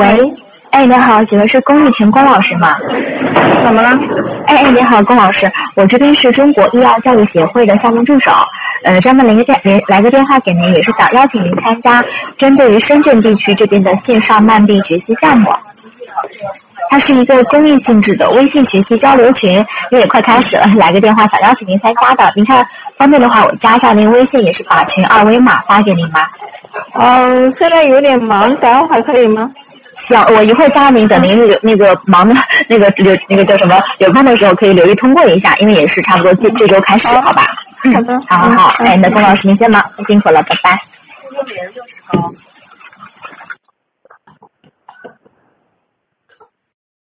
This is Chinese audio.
喂，哎，你好，请问是龚玉群龚老师吗？ 怎么了？ 哎，你好，龚老师，我这边是中国医药教育协会的项目助手，专门来个电话给您，也是想邀请您参加针对于深圳地区这边的线上慢病学习项目。它是一个公益性质的微信学习交流群，因为也快开始了，来个电话想邀请您参加的。您看方便的话，我加一下您微信，也是把群二维码发给您吗？ 现在有点忙，等会儿可以吗？ 行，我一会儿加您，等您那个忙的那个叫什么有空的时候可以留意通过一下，因为也是差不多这周开始，好吧？ 好的， 好，哎，那龚老师您先忙，辛苦了，拜拜。